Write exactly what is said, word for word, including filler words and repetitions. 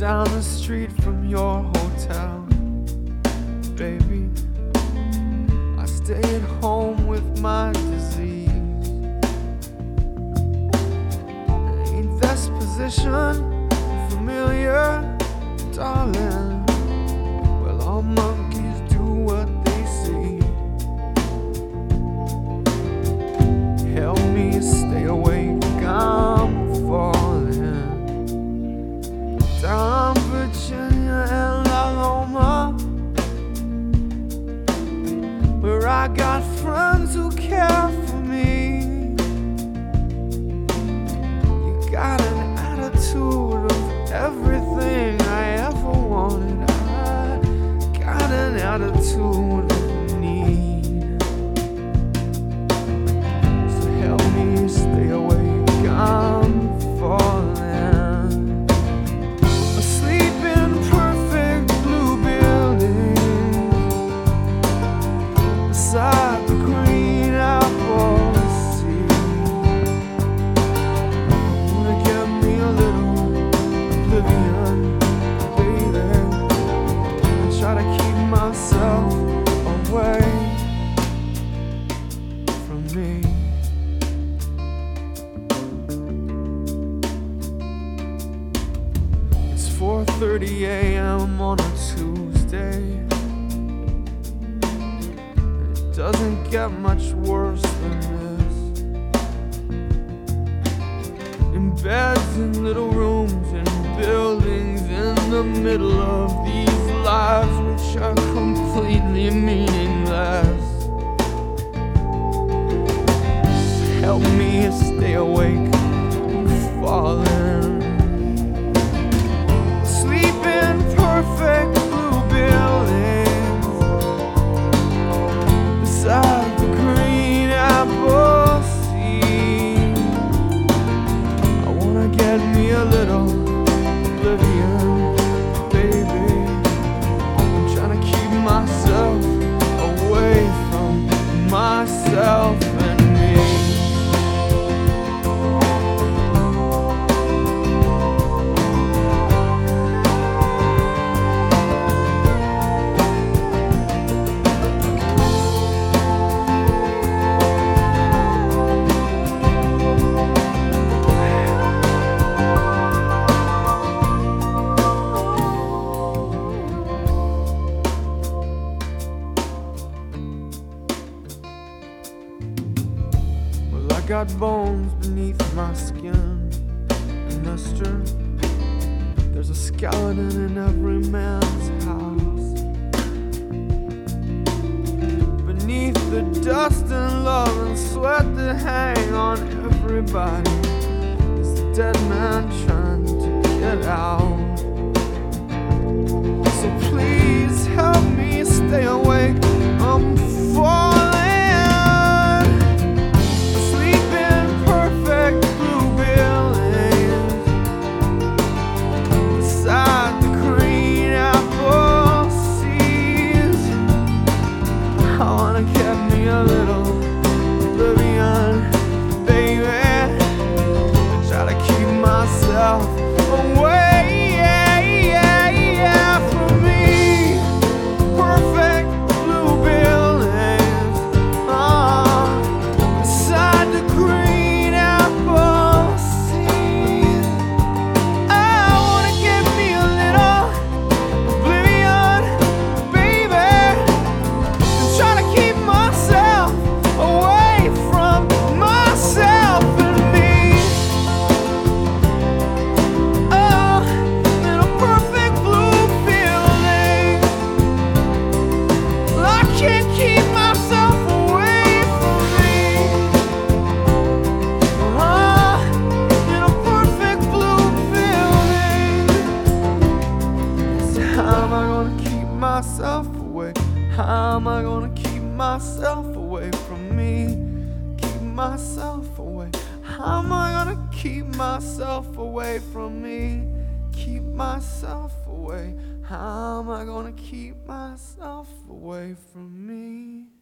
down the street from your hotel, baby. I stay at home with my disease. Ain't this position familiar, darling? Well, all monkeys do what they see. Help me stay awake, I'm falling down Virginia and La Loma, where I got friends who care for me. You got an attitude of everything I ever wanted. I got an attitude of need. So help me stay awake, I'm falling asleep in perfect blue buildings beside the green apple sea. Wanna get me a little oblivion, baby, and try to keep myself away from me. It's four thirty a m on a Tuesday. It doesn't get much worse than this. In beds, in little rooms, in buildings, in the middle of these lives which are completely meaningless. Help me stay awake, I'm falling asleep in perfect blue buildings beside the green apple sea. I wanna get me a little oblivion, baby. I'm trying to keep myself away from myself and me. I got bones beneath my skin, mister. There's a skeleton in every man's house. Beneath the dust and love and sweat that hang on everybody is the dead man trying to get out. So please help me stay awake, I'm falling a little oblivion, baby, and try to keep myself away, yeah, yeah, yeah, from me. Perfect blue buildings, uh, beside the green apple sea. I wanna get me a little oblivion, baby, and try to keep myself away from myself and me. Oh, in a perfect blue building, I can't keep myself away from me. Oh, in a perfect blue building. So how am I gonna keep myself away? How am I gonna keep myself away from me? Keep myself away. How am I gonna keep myself away from me? Keep myself away. How am I gonna keep myself away from me?